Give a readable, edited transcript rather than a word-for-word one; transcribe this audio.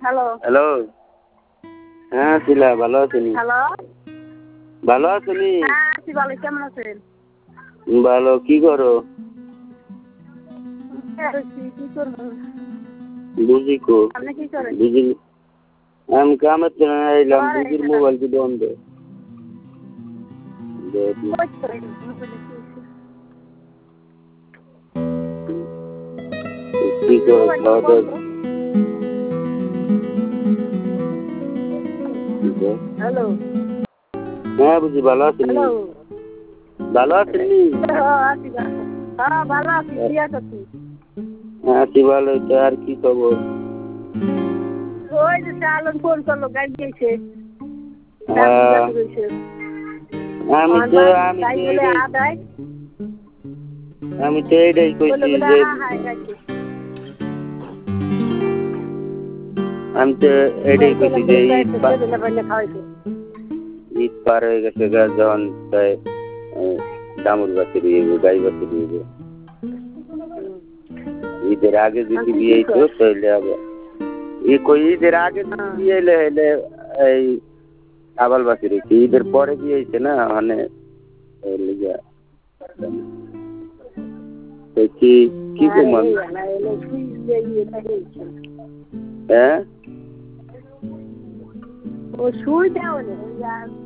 Hello hello. হ্যাঁ শিলা, ভালো আছেন? হ্যালো ভালো আছেন? হ্যাঁ আছি ভালো, কেমন আছেন? ভালো। কি করো? কি করবো? বুঝি কো আপনি কি করেন? বুঝি আমি কামের জন্য এলাম। বুঝির মোবাইল কি বন্ধ? কি করো? খাওয়া দাওয়া? হ্যালো হ্যাঁ বুঝি, ভালো আছেন? হ্যালো ভালো আছেন? আছি হ্যাঁ ভালো আছি, বিয়া করছি। আছি ভালো। আর কি খবর? ওই যে চালন ফোন করলো, গাড়ি দিয়েছে। আমি তো এইটাই কইছি যে আমি তো এটাই কইছি যে ঈদ পার হয়ে গেছে, যখন দামুর বাতি দিয়ে গাই বাতি দিয়ে ঈদের আগে যদি বিয়ে হইতো তাহলে আবার ঈদের আগে যদি বিয়ে হইলে হইলে এই আবাল বাতি রয়েছে। ঈদের পরে বিয়ে হয়েছে না, মানে কি কি প্রমাণ? হ্যাঁ ও সুই দেওয়া